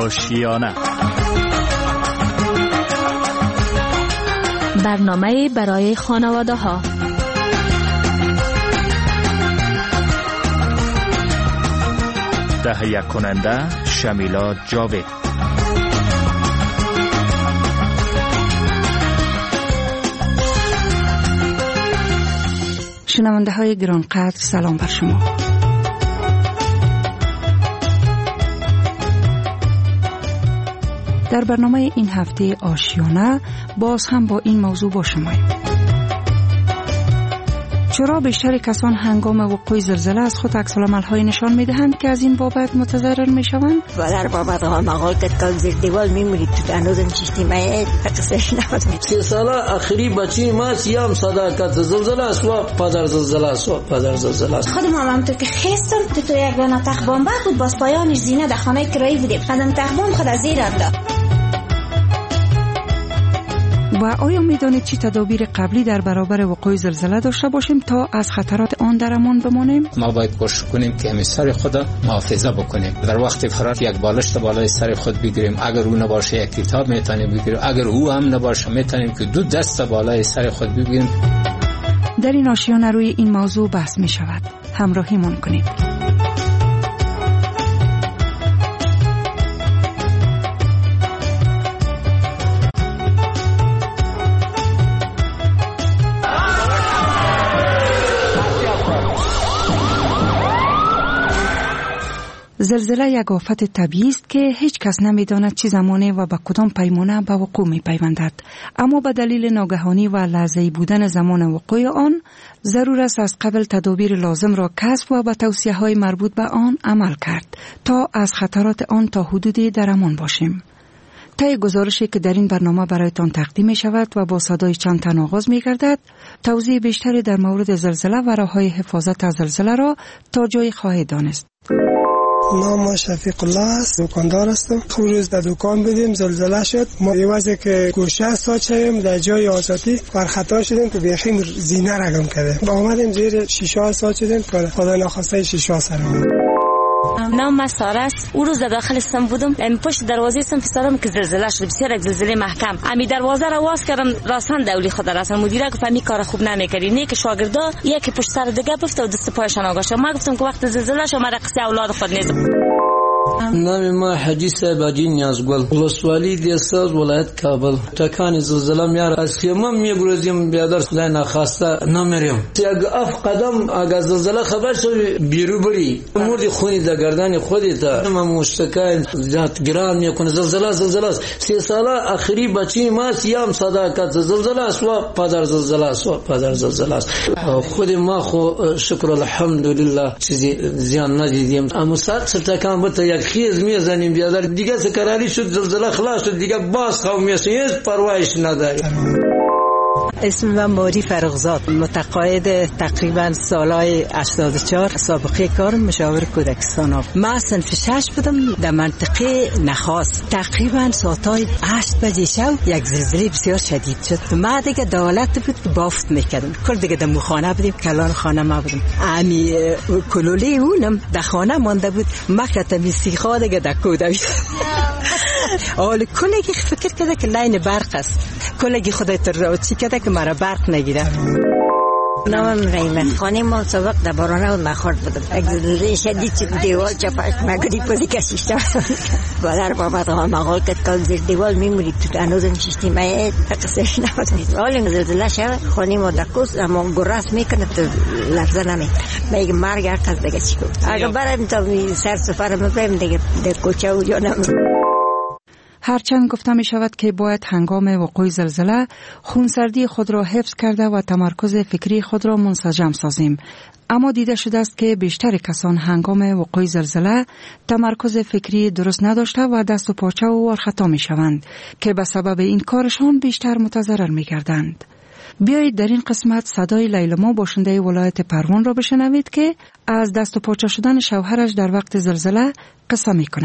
آشیانه. برنامه برای خانواده ها. تهیه کننده شمیلا جاوید. شنونده های گرانقدر سلام بر شما. در برنامه این هفته آشیانه باز هم با این موضوع با شماییم. چرا بیشتر کسان هنگام وقوع زلزله از خود عکس‌العمل‌های نشان می‌دهند که از این بابت متضرر می‌شوند؟ و در بابت ها مقال کل زیر دیوال می‌مونید تو هنوزم چشتیمه قصهش نبود. 3 ساله آخری بچی ما سیام صداقت زلزله است و پدر زلزله است و پدر زلزله است. خودم هم تو که خستم تو یک دانه تخت بود باز پایانش زینه در خانه کرایی بودیم. خودم تخت بمب خود از زیر انداخت. و آیا می‌دانید چه تدابیر قبلی در برابر وقوع زلزله داشته باشیم تا از خطرات آن در امان بمانیم؟ ما باید کوشش کنیم که همین سر خود محافظه بکنیم. در وقت فرار یک بالشت بالای سر خود بگیریم. اگر او نباشه یک کتاب میتونیم بگیریم. اگر او هم نباشه میتونیم که 2 دست بالای سر خود بگیریم. در این آشیانه روی این موضوع بحث می شود. همراهیمان کنید. زلزله یک آفت طبیعی است که هیچ کس نمی‌داند چه زمانه و به کدام پیمانه به وقوع می‌پیوندد. اما به دلیل ناگهانی و لحظه‌ای بودن زمان وقوع آن، ضرور است از قبل تدابیر لازم را کسب و به توصیه‌های مربوط به آن عمل کرد تا از خطرات آن تا حدودی در امان باشیم. طی گزارشی که در این برنامه برایتان تقدیم می‌شود و با صدای چند تن آغاز می‌گردد، توضیح بیشتری در مورد زلزله و راه‌های حفاظت از زلزله را تا جای خواهید دانست. نام شفیق الله است، دکاندار هستم. روز در دکان بودیم زلزله شد. ما یه وقتی که گوشه ساعت شدیم در جای آزادی بر خطا شدیم که بیخیم زینه رقم کرده. با آمدیم زیر شیشه ساعت شدیم که خدا ناخواسته شیشه سرم. نام من ساره است. اون روز در داخل سم بودم. پشت دروازه سم پسرم که زلزله شد. بسیار زلزله محکم. امی دروازه را واس کردم راسن دولی خدا راسن مدیره گفت می کار خوب نمیکردی. نه که شاگردا یکی پشت سر دیگه بفته و دست پایشان آگاشه. ما گفتم که وقت زلزله شو مرا قصه اولاد خود نیست. نام ما حاجی صاحب حاجی نیازگل، ولسوالی دیساز ولایت کابل. تکان زلزله میار از خیمه میگرزیم بیادر خدای نخواسته نمیریم. یک اف قدم اگه زلزله خبر شد بیرو بری مردی خونی در گردن خودت. ما مشتکای ذات گران میکنه زلزله است. 3 ساله آخری بچی ما سیام صداقت زلزله است و پدر زلزله است و پدر زلزله است. خود ما خو شکر الحمدلله چیزی زیان ندیدیم. اما ساعت تکان بت یک خیز میزنیم بیادر دیگه سکرالی شد زلزله خلاص شد دیگه باز خواب میشه هیچ پروایش نداره. اسم من ماری فرغزاد، متقاعد تقریبا سالهای 84. سابقه کارم مشاور کودکستان. ما صنف 6 بودم در منطقه نخاس. تقریبا ساعتای 8 بجه شب یک زلزله بسیار شدید شد. ما دیگه دولت بود که بافت میکردم. کل دیگه در خانه بودیم، کلان خانه ما بودیم. امی کلولی اونم در خانه مانده بود. مکرت میستیخا دیگه در کوده. حالا کلگی فکر کرده که لاین برق است. کلگی خدای تر چی کرده که مرا برق نگیره. نامم رحیمه. خانه ما سابق در بارانه و مخارد بودم. یک زلزله شدید شد دیوال چپاش مگری پوزی کشیشتم. و در بابت ها مقال کل زیر دیوال میمونید تو هنوزم چشتیمه قصهش نبود. حالا زلزله شد خانه ما دکوس اما گراس میکنه تو لرزه نمیکنه. میگه مرگ هر کس دیگه چی کنه. اگه برم تا سر سفر مبرم دیگه در کوچه و جانم. هرچند گفته می شود که باید هنگام وقوع زلزله خونسردی خود را حفظ کرده و تمرکز فکری خود را منسجم سازیم، اما دیده شده است که بیشتر کسان هنگام وقوع زلزله تمرکز فکری درست نداشته و دست و پاچه و ورخطا می شوند که به سبب این کارشان بیشتر متضرر می گردند. بیایید در این قسمت صدای لیلما باشنده ولایت پروان را بشنوید که از دست و پاچه شدن شوهرش در وقت زلزله قصه می کند.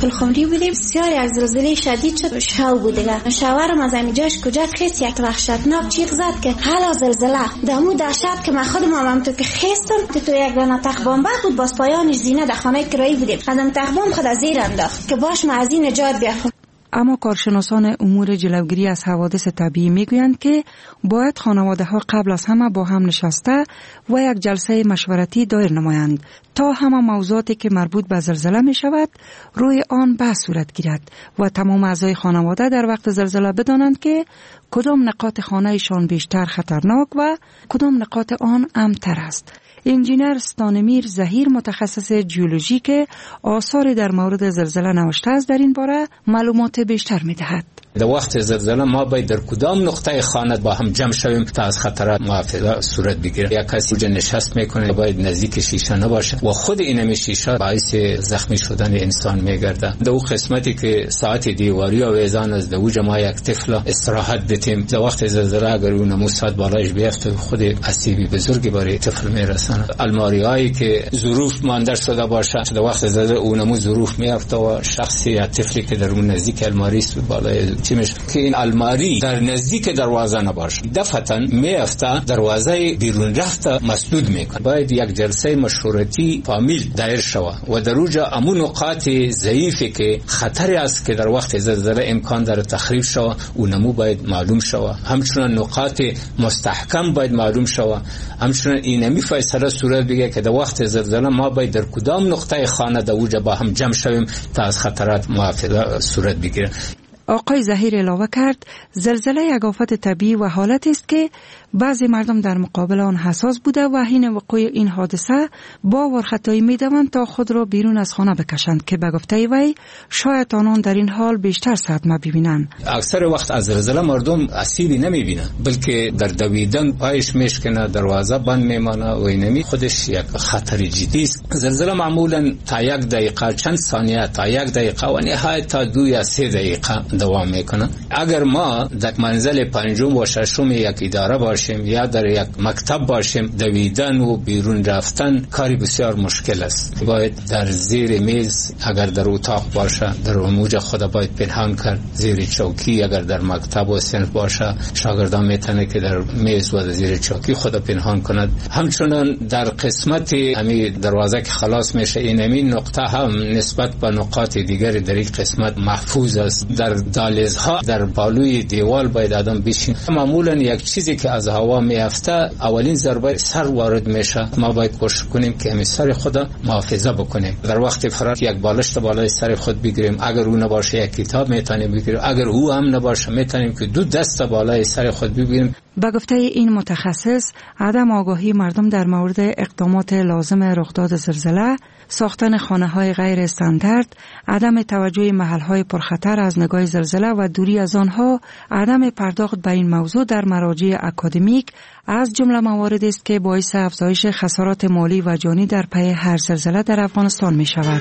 پلخمری بودیم. بسیار یک زلزله شدید شد. شو بود دیگه. شوهرم از اینجاش کجا خیس یک وحشتناک چیغ زد که حالا زلزله. دمو دهشت که من خودم هم تو که خستم تو یک دانه تخبامبه بود باز پایانش زینه در خانه کرایی بودیم. خدم تخبام خود از زیر انداخت که باش من از این نجات بیافم. اما کارشناسان امور جلوگیری از حوادث طبیعی میگویند که باید خانواده ها قبل از همه با هم نشسته و یک جلسه مشورتی دایر نمایند تا همه موضوعاتی که مربوط به زلزله می شود روی آن بحث صورت گیرد و تمام اعضای خانواده در وقت زلزله بدانند که کدام نقاط خانهشان بیشتر خطرناک و کدام نقاط آن امن‌تر است. انجینر ستانمیر زهیر متخصص جیولوژی که آثاری در مورد زلزله نوشته است در این باره معلومات بیشتر می‌دهد. در وقت زلزله ما باید در کدام نقطه خانه با هم جمع شویم تا از خطرات محافظت صورت بگیره. یک کسی اونجا نشست میکنه باید نزدیک شیشه نباشه و خود این شیشه باعث زخمی شدن انسان میگرده. در اون قسمتی که ساعت دیواری و ویزان از دوجه ما یک طفل استراحت دتیم در وقت زلزله اگر اون نمو ساعت بالایش بیفته خود اسیبی بزرگی برای طفل میرسونه. الماریایی که ظروف مانده شده باشه در وقت زلزله اون نمو ظروف میافته و شخصی یا طفلی که در اون نزدیک الماری است بالای چیمش که این الماری در نزدیک دروازه نباشه دفعتا میافته دروازه بیرون رفته مسدود میکنه. باید یک جلسه مشورتی فامیل دایر شود و در اونجا امون نقاط ضعیفی که خطری است که در وقت زلزله امکان داره تخریب شود اونمو باید معلوم شود. همچنین نقاط مستحکم باید معلوم شود. همچنین اینمی فیصله صورت بگیره که در وقت زلزله ما باید در کدام نقطه خانه در اونجا با هم جمع شویم تا از خطرات محافظت صورت بگیره. آقای زهیر علاوه کرد زلزله یک آفت طبیعی و حالتی است که بعضی مردم در مقابل آن حساس بوده و حین وقوع این حادثه با ورختایی می‌دوند تا خود را بیرون از خانه بکشند که به گفته وی شاید آنان در این حال بیشتر صدمه ببینند. اکثر وقت از زلزله مردم اسیبی نمی‌بینند بلکه در دویدن پایش میشکنه دروازه بند میمانه و اینمی خودش یک خطر جدی است. زلزله معمولا تا یک دقیقه چند ثانیه تا یک دقیقه و نهایت تا 2 یا 3 دقیقه دوام میکنه. اگر ما در منزل پنجم و ششم یک اداره باشیم یا در یک مکتب باشیم دویدن و بیرون رفتن کاری بسیار مشکل است. باید در زیر میز اگر در اتاق باشه در موج خود باید پنهان کرد. زیر چوکی اگر در مکتب و صنف باشه شاگردان میتونه که در میز و در زیر چوکی خود پنهان کند. همچنین در قسمت همین دروازه که خلاص میشه این نقطه هم نسبت به نقاط دیگر در این قسمت محفوظ است. در دهلیزها در بالوی دیوال باید آدم بشین. معمولا یک چیزی که از هوا میافته اولین ضربه سر وارد میشه. ما باید کوشش کنیم که همین سر خود محافظه بکنیم. در وقت فرار یک بالشت بالای سر خود بگیریم. اگر او نباشه یک کتاب میتونیم بگیریم. اگر او هم نباشه میتونیم که 2 دست بالای سر خود بگیریم. به گفته این متخصص عدم آگاهی مردم در مورد اقدامات لازم رخداد زلزله، ساختن خانه‌های غیر استاندارد، عدم توجه محل‌های پرخطر از نگاه زلزله و دوری از آنها، عدم پرداخت به این موضوع در مراجع اکادمیک از جمله مواردی است که باعث افزایش خسارات مالی و جانی در پی هر زلزله در افغانستان می شود.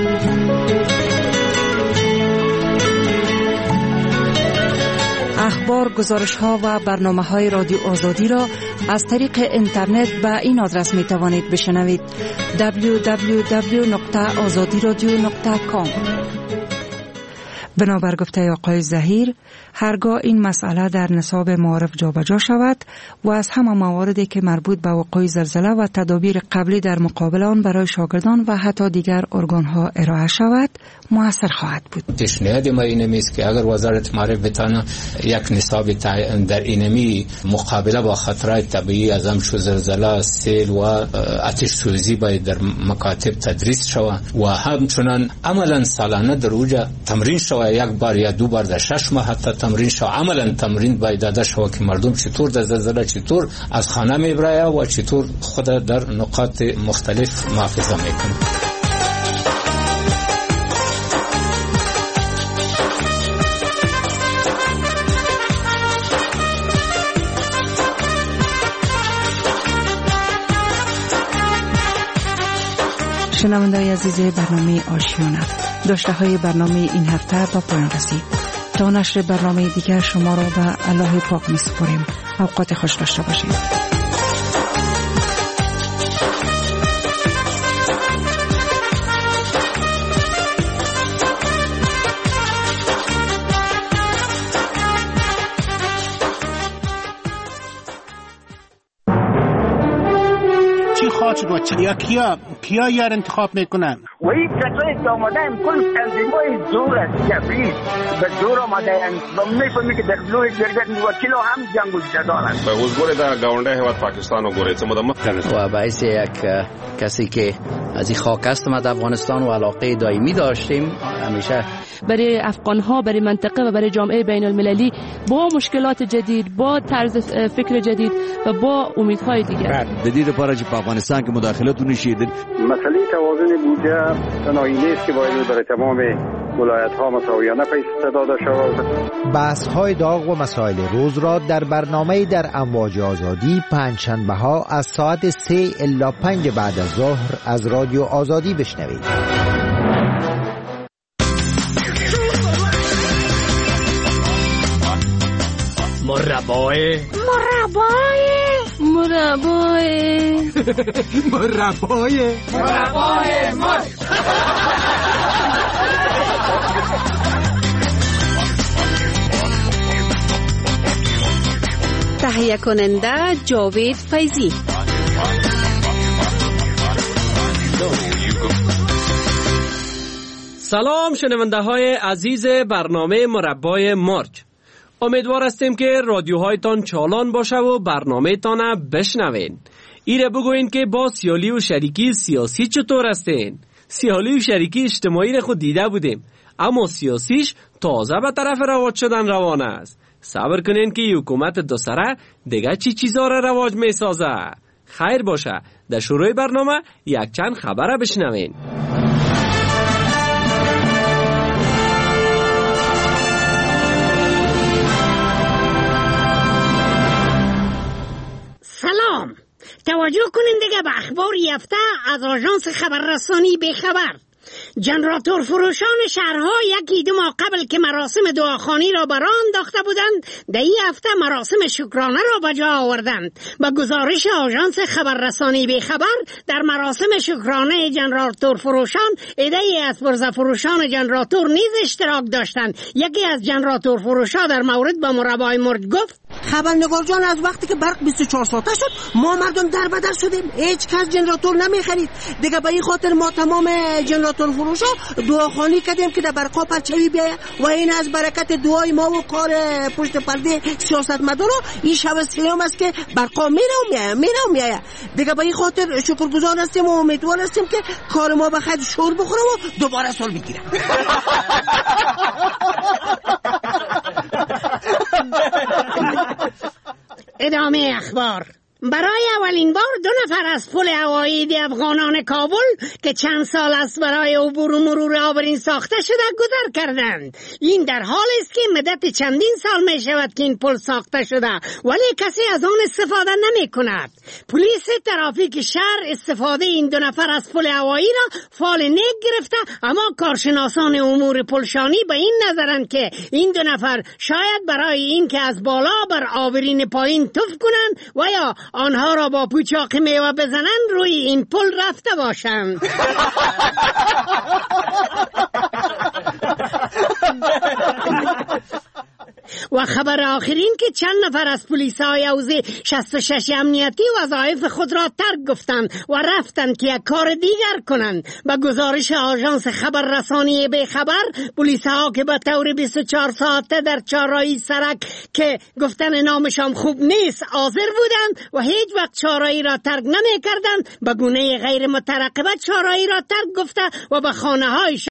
اخبار، گزارش‌ها و برنامه‌های رادیو آزادی را از طریق اینترنت به این آدرس می‌توانید بشنوید: www.azadiradio.com. بنابر گفته آقای زهیر، هرگاه این مسئله در نصاب معارف جابجا شود و از همه مواردی که مربوط به وقوع زلزله و تدابیر قبلی در مقابل آن برای شاگردان و حتی دیگر ارگان‌ها ارائه شود، موثر خواهد بود. پیشنهاد ما اینمی است که اگر وزارت معارف بتانه یک نصاب در اینمی مقابله با خطرات طبیعی از همچون زلزله، سیل و آتش سوزی باید در مکاتب تدریس شود و همچنان عملا سالانه در اوجا تمرین شود. یک بار یا 2 بار در 6 ماه حتی تمرین شود. عملا تمرین باید داده شود که مردم چطور در زلزله چطور از خانه میبره و چطور خود در نقاط مختلف محافظه میکنه. شنونده‌های عزیز برنامه آشیانه، داشته‌های برنامه این هفته با پایان رسید. تا نشر برنامه دیگر شما را به الله پاک می‌سپاریم. اوقات خوش داشته باشید. شد و کیا یار انتخاب میکنن و این کسایی که آمدن کل تنظیمای زور است جبری به زور آمدن و میفهمی که در لوی جرگت وکیل هم جنگ و جدال است به حضور در گاونده هیواد پاکستان و گوریت و باعث یک کسی که از این خاک است ما در افغانستان و علاقه دائمی داشتیم همیشه برای افغان‌ها، برای منطقه و برای جامعه بین المللی با مشکلات جدید، با طرز فکر جدید و با امیدهای دیگر. جدید پارچ په افغانستان کې مداخلت ونشي. مسئله توازن بودجه تنهایی نیست که باید برای تمام ولایت‌ها مساویانه پیش داده شود. بحث‌های داغ و مسائل روز را در برنامه در امواج آزادی پنجشنبه‌ها از ساعت 3 الی 5 بعد از ظهر از رادیو آزادی بشنوید. مربای تهیه کننده جاوید فیضی. سلام شنونده های عزیز برنامه مربای مرج. امیدوار هستیم که رادیوهایتان چالان باشه و برنامه تانه بشنوین. ایره بگوین که با سیالی و شریکی سیاسی چطور هستین؟ سیالی و شریکی اجتماعی را خود دیده بودیم، اما سیاسیش تازه به طرف رواج شدن روانه است. صبر کنین که حکومت دو سره دیگه چی چیزا را رواج می سازه. خیر باشه، در شروع برنامه یک چند خبره بشنوین. سلام، توجه کنین دیگه به اخبار یافته از آژانس خبررسانی بخبر. جنراتور فروشان شهرها یکی دو ماه قبل که مراسم دعاخوانی را برآ انداخته بودند، در این هفته مراسم شکرانه را به جا آوردند. با گزارش آژانس خبررسانی بخبر، در مراسم شکرانه جنراتور فروشان عده‌ای از پرزه فروشان جنراتور نیز اشتراک داشتند. یکی از جنراتور فروشان در مورد با مربای مرج گفت: خبرنگار جان، از وقتی که برق 24 ساعته شد ما مردم در بدر شدیم، هیچ کس جنراتور نمیخرید. دیگه به این خاطر ما تمام جنراتور فروشا دعاخوانی کردیم که در برقا پرچوی بیایه و این از برکت دعای ما و کار پشت پرده سیاستمدارا این شب سیام است که برقا میره و میایه. دیگه به این خاطر شکرگزار هستیم و امیدوار هستیم که کار ما بخیر شور بخوره و دوباره سال بگیره. ادامه اخبار. برای اولین بار 2 نفر از پل هوایی افغانان کابل که چند سال است برای عبور و مرور آبرین ساخته شده گذر کردند. این در حال است که مدت چندین سال می شود که این پل ساخته شده ولی کسی از آن استفاده نمی کند. پلیس ترافیک شهر استفاده این 2 نفر از پل هوایی را فال نیک گرفته، اما کارشناسان امور پلشانی به این نظرند که این 2 نفر شاید برای این که از بالا بر آبرین پایین تف کنند و یا آنها را با پوچاق میوه بزنند روی این پل رفته باشند. و خبر آخرین که چند نفر از پلیسای حوزه 66 امنیتی وظایف خود را ترک گفتند و رفتند که یک کار دیگر کنند. با گزارش آژانس خبررسانی بخبر، پلیس‌ها که به طور 24 ساعته در چهارراه سرک که گفتن نامشان خوب نیست حاضر بودند و هیچ وقت چهارراهی را ترک نمی کردند، به گونه غیر مترقبه چهارراهی را ترک گفته و به خانه‌های